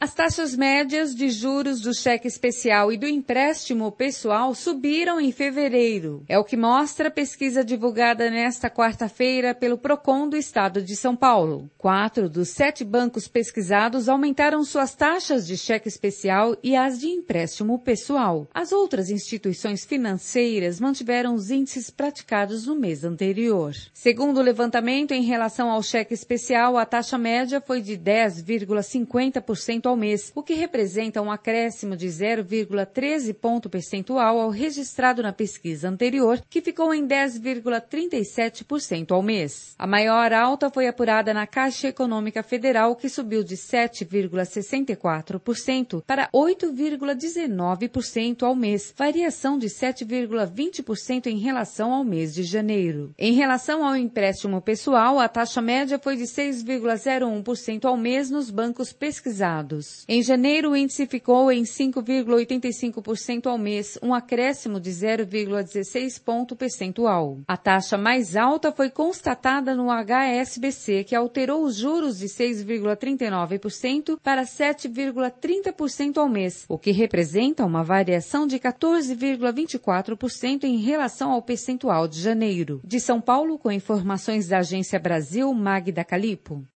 As taxas médias de juros do cheque especial e do empréstimo pessoal subiram em fevereiro. É o que mostra a pesquisa divulgada nesta quarta-feira pelo Procon do Estado de São Paulo. 4 dos 7 bancos pesquisados aumentaram suas taxas de cheque especial e as de empréstimo pessoal. As outras instituições financeiras mantiveram os índices praticados no mês anterior. Segundo o levantamento, em relação ao cheque especial, a taxa média foi de 10,50% ao mês, o que representa um acréscimo de 0,13 ponto percentual ao registrado na pesquisa anterior, que ficou em 10,37% ao mês. A maior alta foi apurada na Caixa Econômica Federal, que subiu de 7,64% para 8,19% ao mês, variação de 7,20% em relação ao mês de janeiro. Em relação ao empréstimo pessoal, a taxa média foi de 6,01% ao mês nos bancos pesquisados. Em janeiro, o índice ficou em 5,85% ao mês, um acréscimo de 0,16 ponto percentual. A taxa mais alta foi constatada no HSBC, que alterou os juros de 6,39% para 7,30% ao mês, o que representa uma variação de 14,24% em relação ao percentual de janeiro. De São Paulo, com informações da Agência Brasil, Magda Calipo.